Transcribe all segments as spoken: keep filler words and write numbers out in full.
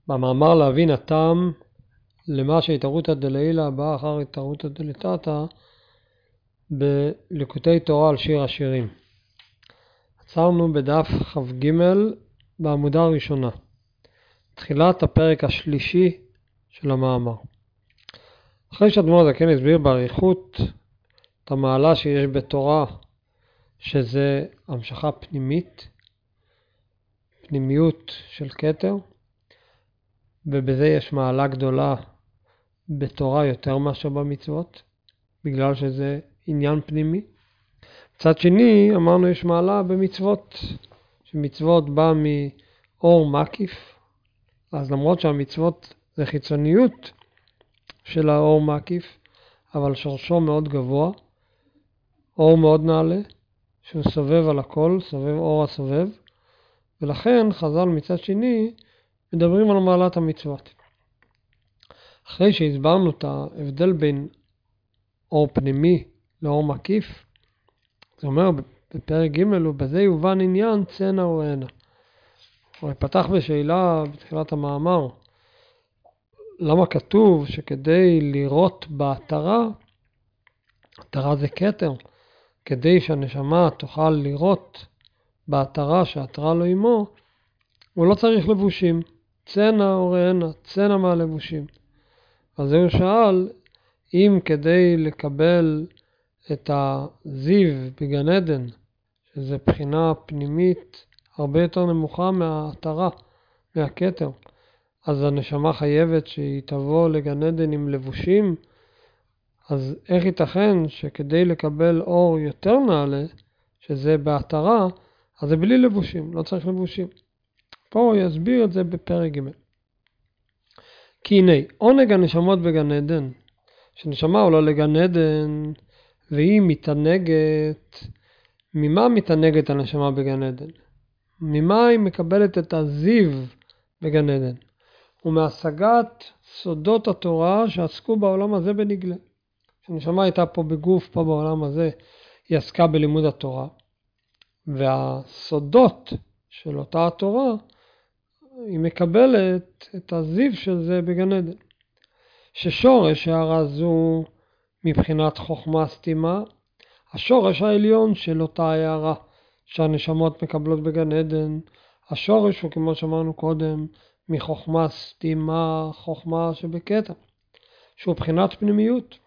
במאמר להבין הטעם למה שהתערותא דלעילא באה אחר התערותא דלתתא בליקוטי תורה על שיר השירים. עצרנו בדף כ"ג בעמודה הראשונה, תחילת הפרק השלישי של המאמר. אחרי שאדמו"ר הזקן הסביר באריכות את המעלה שיש בתורה, שזה המשכה פנימית, פנימיות של כתר, ובזה יש מעלה גדולה בתורה יותר מאשר במצוות, בגלל שזה עניין פנימי. מצד שני, אמרנו יש מעלה במצוות, שמצוות בא מאור מקיף, אז למרות שהמצוות זה חיצוניות של האור מקיף, אבל שורשו מאוד גבוה, אור מאוד נעלה, שהוא סובב על הכל, סובב אור הסובב, ולכן חז"ל מצד שני מדברים על מעלת המצוות. אחרי שהסברנו את ההבדל בין אור פנימי לאור מקיף, זה אומר בפרק ג' ובזה יובן עניין צנע או ענה. הוא פתח בשאלה בתחילת המאמר, למה כתוב שכדי לראות בהתרה, התרה זה כתר, כדי שהנשמה תוכל לראות בהתרה שהתרה לא עמו, הוא לא צריך לבושים, צנע או רענה, צנע מהלבושים. אז הוא שאל, אם כדי לקבל את הזיו בגן עדן, שזה בחינה פנימית הרבה יותר נמוכה מההתרה, מהכתר, אז הנשמה חייבת שהיא תבוא לגן עדן עם לבושים, אז איך ייתכן שכדי לקבל אור יותר נעלה, שזה בהתרה, אז זה בלי לבושים, לא צריך לבושים. פה הוא יסביר את זה בפרק ג'. כי הנה, עונג הנשמות בגן עדן, שנשמה עולה לגן עדן, והיא מתענגת, ממה מתענגת הנשמה בגן עדן? ממה היא מקבלת את הזיו בגן עדן? ומהשגת סודות התורה שעסקו בעולם הזה בנגלה. הנשמה הייתה פה בגוף, פה בעולם הזה, היא עסקה בלימוד התורה, והסודות של אותה התורה, היא מקבלת את הזיו של זה בגן עדן. ששורש הערה זו מבחינת חוכמה סתימה, השורש העליון של אותה הערה שהנשמות מקבלות בגן עדן, השורש הוא כמו שאמרנו קודם, מחוכמה סתימה, חוכמה שבכתר, שהוא בחינת פנימיות.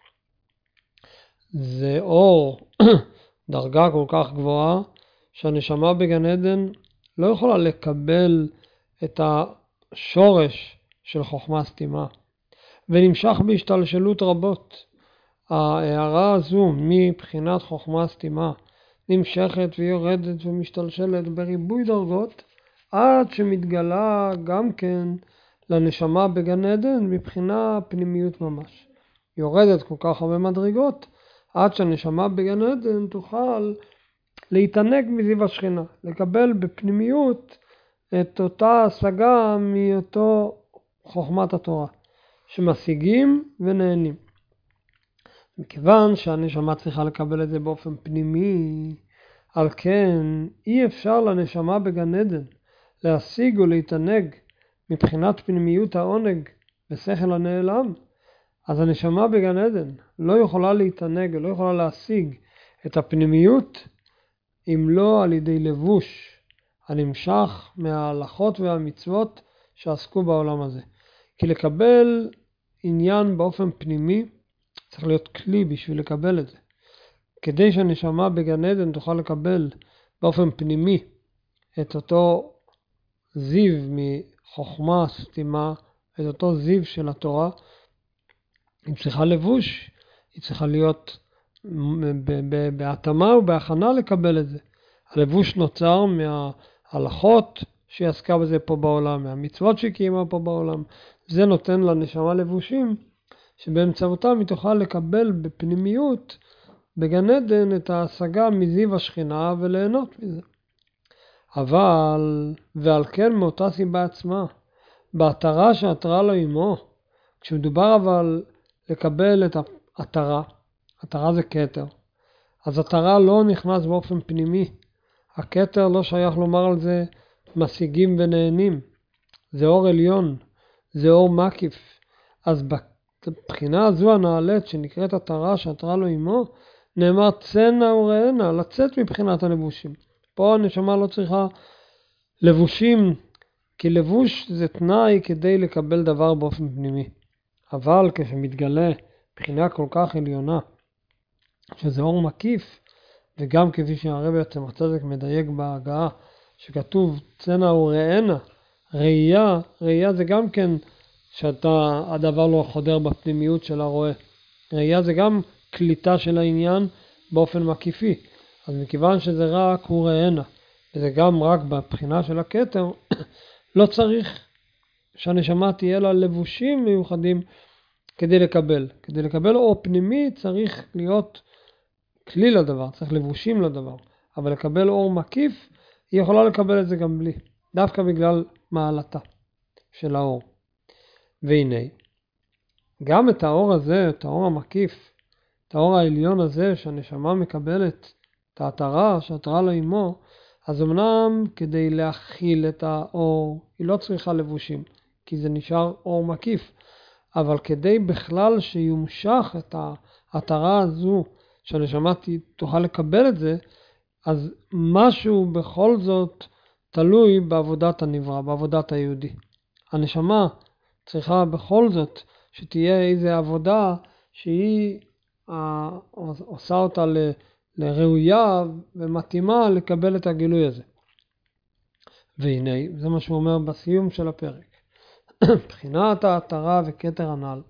זה אור, דרגה כל כך גבוהה, שהנשמה בגן עדן לא יכולה לקבל את השורש של חוכמה סתימה, ונמשך בהשתלשלות רבות. ההערה הזו מבחינת חוכמה סתימה נמשכת ויורדת ומשתלשלת בריבוי דרגות, עד שמתגלה גם כן לנשמה בגן עדן מבחינה פנימיות ממש. יורדת כל כך הרבה מדרגות, עד שהנשמה בגן עדן תוכל להתענג מזיו השכינה, לקבל בפנימיות את אותה השגה מאותו חוכמת התורה, שמשיגים ונהנים. מכיוון שהנשמה צריכה לקבל את זה באופן פנימי, על כן אי אפשר לנשמה בגן עדן להשיג ולהתענג מבחינת פנימיות העונג בשכל הנעלם. אז הנשמה בגן עדן לא יכולה להתענג, לא יכולה להשיג את הפנימיות, אם לא על ידי לבוש הנמשך מההלכות והמצוות שעסקו בעולם הזה. כי לקבל עניין באופן פנימי, צריך להיות כלי בשביל לקבל את זה. כדי שהנשמה בגן עדן תוכל לקבל באופן פנימי את אותו זיו מחוכמה סתימה, את אותו זיו של התורה, היא צריכה לבוש, היא צריכה להיות בהתאמה ובהכנה לקבל את זה. הלבוש נוצר מההלכות שהיא עסקה בזה פה בעולם, מהמצוות שהיא קיימה פה בעולם. זה נותן לנשמה לבושים, שבאמצעותם היא תוכל לקבל בפנימיות בגן עדן את ההשגה מזיו השכינה וליהנות מזה. אבל, ועל כן מאותה סיבה עצמה, בהתרה שהתרה לו עמו, כשמדובר אבל לקבל את ההתרה, התרה זה כתר, אז התרה לא נכנס באופן פנימי. הכתר לא שייך לומר על זה משיגים ונהנים. זה אור עליון, זה אור מקיף. אז בבחינה הזו הנעלית שנקראת התרה שעתרה לו עמו, נאמר צנע וראנה, לצאת מבחינת הלבושים. פה הנשמה לא צריכה לבושים, כי לבוש זה תנאי כדי לקבל דבר באופן פנימי. אבל כשמתגלה בחינה כל כך עליונה, שזה אור מקיף, וגם כפי שהרבי עצמח צדק מדייק בהגעה, שכתוב צנע וראנה, ראייה, ראייה זה גם כן שאתה, הדבר לא חודר בפנימיות של הרואה. ראייה זה גם קליטה של העניין באופן מקיפי. אז מכיוון שזה רק הוא ראנה, וזה גם רק בבחינה של הכתר, לא צריך שהנשמה תהיה לה לבושים מיוחדים כדי לקבל. כדי לקבל אור פנימי צריך להיות כלי לדבר, צריך לבושים לדבר. אבל לקבל אור מקיף, היא יכולה לקבל את זה גם בלי. דווקא בגלל מעלתה של האור. והנה, גם את האור הזה, את האור המקיף, את האור העליון הזה שהנשמה מקבלת, את ההתרה שהתרה לו עמו, אז אמנם כדי להכיל את האור, היא לא צריכה לבושים, כי זה נשאר אור מקיף. אבל כדי בכלל שיומשך את ההתרה הזו, שהנשמה תוכל לקבל את זה, אז משהו בכל זאת תלוי בעבודת הנברא, בעבודת היהודי. הנשמה צריכה בכל זאת שתהיה איזו עבודה שהיא אה, עושה אותה ל, לראויה ומתאימה לקבל את הגילוי הזה. והנה, זה מה שהוא אומר בסיום של הפרק. בחינת ההתרה וכתר הנ"ל.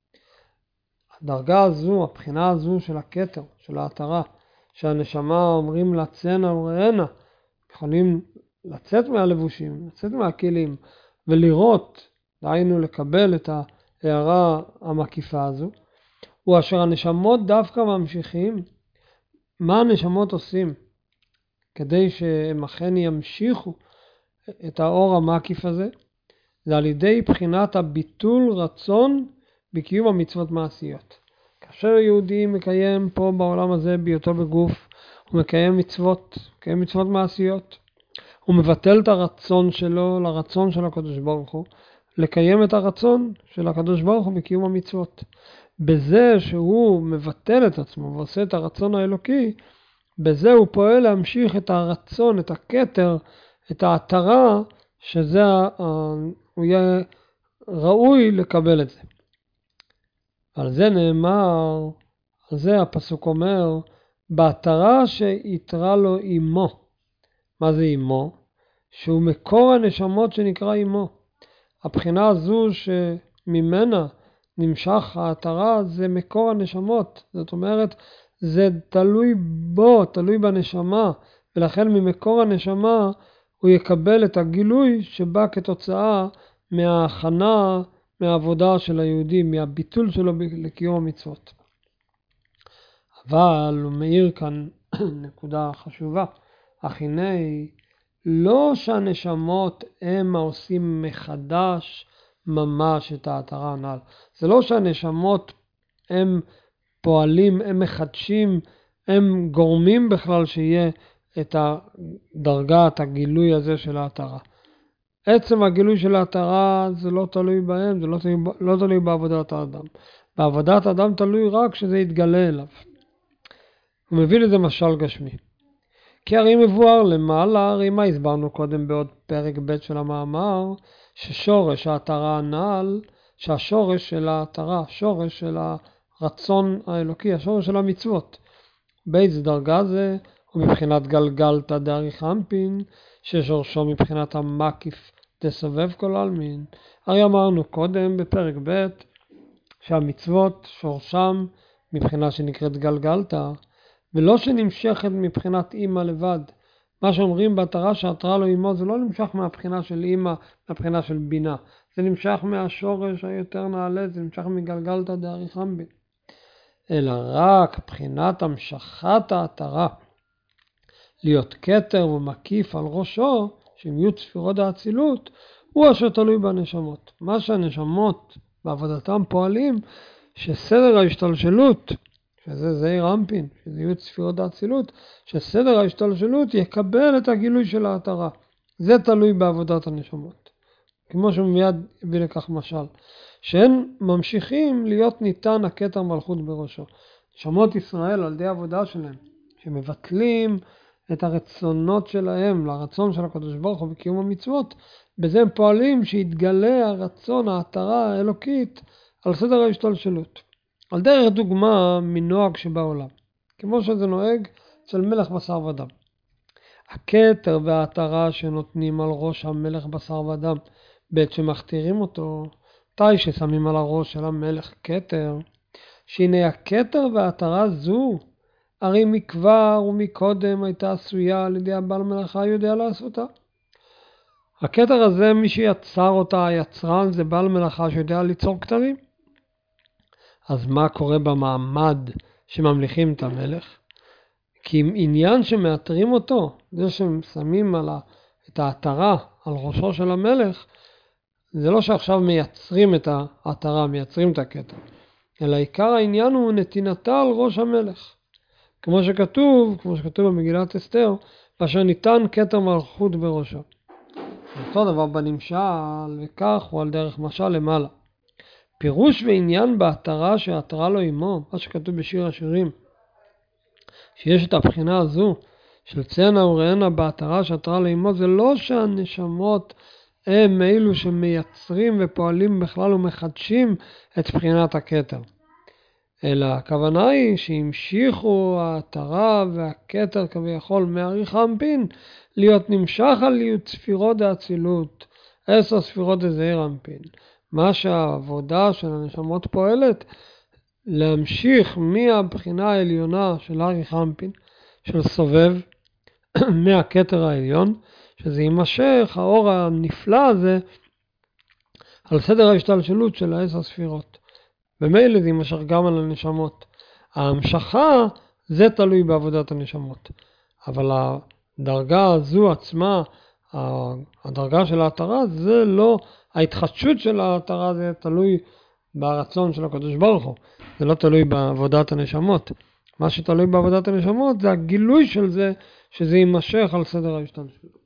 הדרגה הזו, הבחינה הזו של הכתר, של ההתרה, שהנשמה אומרים לה צנע וראנה, יכולים לצאת מהלבושים, לצאת מהכלים ולראות, דהיינו לקבל את ההערה המקיפה הזו, הוא אשר הנשמות דווקא ממשיכים. מה הנשמות עושים כדי שהם אכן ימשיכו את האור המקיף הזה? זה על ידי בחינת הביטול רצון בקיום המצוות מעשיות. כאשר יהודי מקיים פה בעולם הזה בהיותו בגוף, הוא מקיים מצוות, מקיים מצוות מעשיות. הוא מבטל את הרצון שלו לרצון של הקדוש ברוך הוא, לקיים את הרצון של הקדוש ברוך הוא בקיום המצוות. בזה שהוא מבטל את עצמו ועושה את הרצון האלוקי, בזה הוא פועל להמשיך את הרצון, את הכתר, את ההתרה, שזה הוא יהיה ראוי לקבל את זה. על זה נאמר, על זה הפסוק אומר, בהתרה שיתרה לו עמו. מה זה עמו? שהוא מקור הנשמות שנקרא עמו. הבחינה הזו שממנה נמשך ההתרה זה מקור הנשמות. זאת אומרת, זה תלוי בו, תלוי בנשמה, ולכן ממקור הנשמה הוא יקבל את הגילוי שבא כתוצאה מההכנה, מהעבודה של היהודי, מהביטול שלו לקיום המצוות. אבל הוא מאיר כאן נקודה חשובה. אך הנה, לא שהנשמות הם העושים מחדש ממש את ההתרה הנ"ל. זה לא שהנשמות הם פועלים, הם מחדשים, הם גורמים בכלל שיהיה את הדרגת הגילוי הזה של ההתרה. עצם הגילוי של ההתרה זה לא תלוי בהם, זה לא תלוי, לא תלוי בעבודת האדם. בעבודת האדם תלוי רק שזה יתגלה אליו. הוא מביא לזה משל גשמי. כי הרי מבואר למעלה, הרי מה הסברנו קודם בעוד פרק ב' של המאמר, ששורש ההתרה הנ"ל, שהשורש של ההתרה, השורש של הרצון האלוקי, השורש של המצוות. באיזה דרגה זה? ומבחינת גלגלתא דאריך אנפין, ששורשו מבחינת המקיף תסובב כל עלמין. הרי אמרנו קודם בפרק ב' שהמצוות שורשם מבחינה שנקראת גלגלתא, ולא שנמשכת מבחינת אימא לבד. מה שאומרים בהתרה שהתרה לו עמו זה לא נמשך מהבחינה של אימא, מהבחינה של בינה. זה נמשך מהשורש היותר נעלה, זה נמשך מגלגלתא דאריך אנפין. אלא רק בחינת המשכת ההתרה, להיות כתר ומקיף על ראשו, שהם יהיו ספירות האצילות, הוא אשר תלוי בנשמות. מה שהנשמות בעבודתם פועלים, שסדר ההשתלשלות, שזה זעיר אנפין, שזה יהיו ספירות האצילות, שסדר ההשתלשלות יקבל את הגילוי של ההתרה. זה תלוי בעבודת הנשמות. כמו שהוא מיד הביא לכך משל, שהם ממשיכים להיות ניתן הכתר מלכות בראשו. נשמות ישראל על ידי העבודה שלהם, שמבטלים את הרצונות שלהם לרצון של הקדוש ברוך הוא בקיום המצוות, בזה הם פועלים שיתגלה הרצון, ההתרה האלוקית על סדר ההשתלשלות. על דרך דוגמה מנוהג שבעולם, כמו שזה נוהג אצל מלך בשר ודם. הכתר וההתרה שנותנים על ראש המלך בשר ודם, בעת שמכתירים אותו, תאי ששמים על הראש של המלך כתר, שהנה הכתר וההתרה זו, הרי מכבר ומקודם הייתה עשויה על ידי הבעל מלאכה יודע לעשותה. הכתר הזה, מי שיצר אותה, היצרן, זה בעל מלאכה שיודע ליצור כתרים. אז מה קורה במעמד שממליכים את המלך? כי עם עניין שמאתרים אותו, זה שהם שמים על ה... את ההתרה על ראשו של המלך, זה לא שעכשיו מייצרים את ההתרה, מייצרים את הכתר, אלא עיקר העניין הוא נתינתה על ראש המלך. כמו שכתוב, כמו שכתוב במגילת אסתר, אשר ניתן כתר מלכות בראשו. אותו דבר בנמשל, וכך הוא על דרך משל למעלה. פירוש ועניין בהתרה שהתרה לו עמו, מה שכתוב בשיר השירים, שיש את הבחינה הזו של צאנה וראנה בהתרה שהתרה לו עמו, זה לא שהנשמות הם אלו שמייצרים ופועלים בכלל ומחדשים את בחינת הכתר, אלא הכוונה היא שהמשיכו ההתרה והכתר כביכול מאריך האנפין להיות נמשך על להיות ספירות האצילות, עשר ספירות דזעיר אנפין. מה שהעבודה של הנשמות פועלת, להמשיך מהבחינה העליונה של אריך אנפין, של סובב, מהכתר העליון, שזה יימשך, האור הנפלא הזה, על סדר ההשתלשלות של העשר ספירות. במילא זה יימשך גם על הנשמות. ההמשכה זה תלוי בעבודת הנשמות. אבל הדרגה הזו עצמה, הדרגה של ההתרה, זה לא, ההתחדשות של ההתרה זה תלוי ברצון של הקדוש ברוך הוא. זה לא תלוי בעבודת הנשמות. מה שתלוי בעבודת הנשמות זה הגילוי של זה, שזה יימשך על סדר ההשתלשלות.